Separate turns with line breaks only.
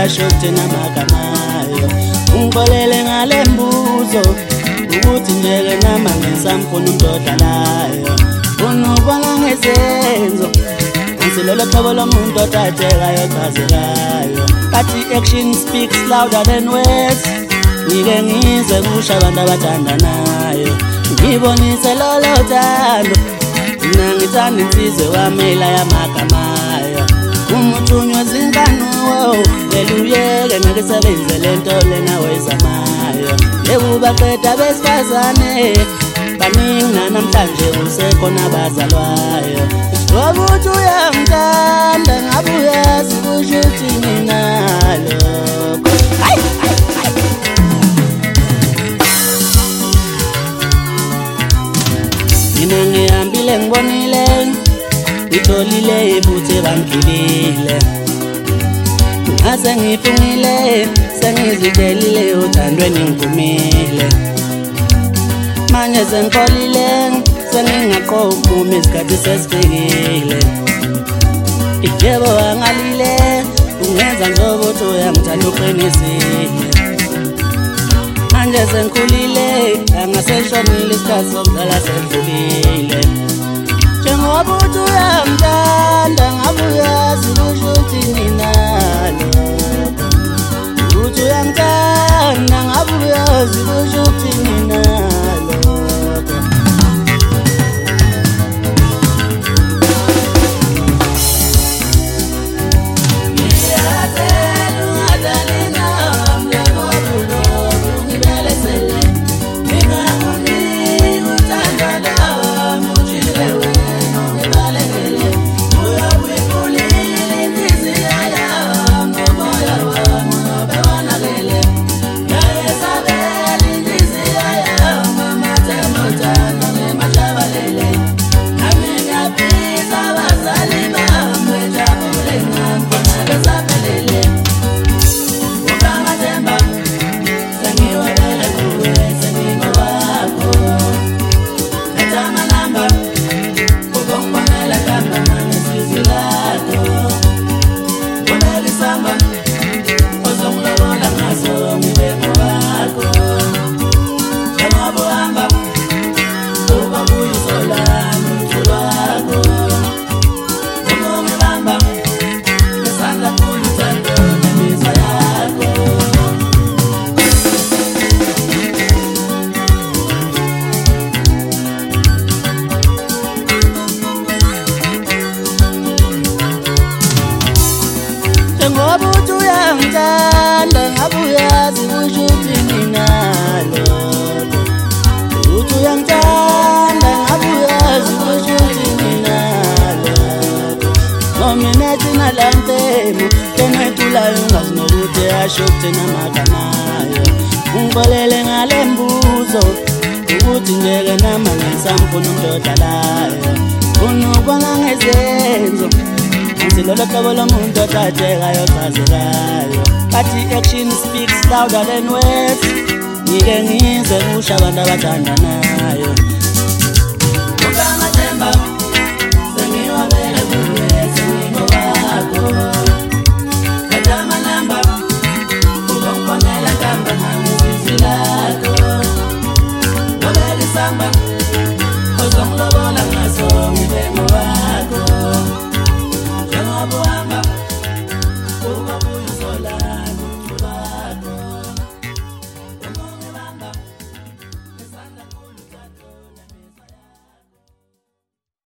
uyasho kuthina magamayo ungixolele ngale mbuzo ukuthi njeke nama ngisamfuna umdodalayo unubona ngesenzo ansilolo hlobo lomuntu otatshekayo ochazekayo bathi action speaks louder than words ngike ngize kusha abantu abathandanayo ngibonise lolo thando mina ngithanda insizwe wamela yamagamayo umuthunywa zinkanuwo leluyeke nakisebenze lento lena wezamayo ekubaqeda besifazane baningi namhlanje usekhona abazalwayo wokuthi uyangithanda ngabe uyazi kusho ukuthi nginalo mina ngihambile ngibonile ngitholile futhi bangilile ngase ngifungile sengizitshelile uthandweni ngivumile manje sengikolile sengingaqophuma isikhathi sesifikile yebo angalile ungenza njengoba uthi uyangithanda uqinisile manje sengikhulile angaseshonile isikhathi sokudlala sedlulile njengoba uthi uyangithanda ngabe uyazi kusho ukuthi nginalo uthi uyangithanda ngabe uyazi kusho ukuthi nginalo ngoba uthi uyangithanda ngabe uyazi kusho ukuthi nginalo uthi uyangithanda ngabe uyazi kusho ukuthi nginalo nomina thina lantemu tenetulayo ungazi nokuthi yasho kuthina magamayo ungixolele ngale mbuzo ukuthi njeke nama ngisamfuna umdodalayo unubona ngezenzo ansilolo hlobo lomuntu otatshekayo ochazekayo bathi action speaks louder than words ngike ngize kusha abantu abathandanayo ukamathemba sengiwabele kuwe sengingowakho katama namba uzongibonela kamba nangizizwi lakho wabele samba uzongilobola ngaso ngibe ngowakho boy.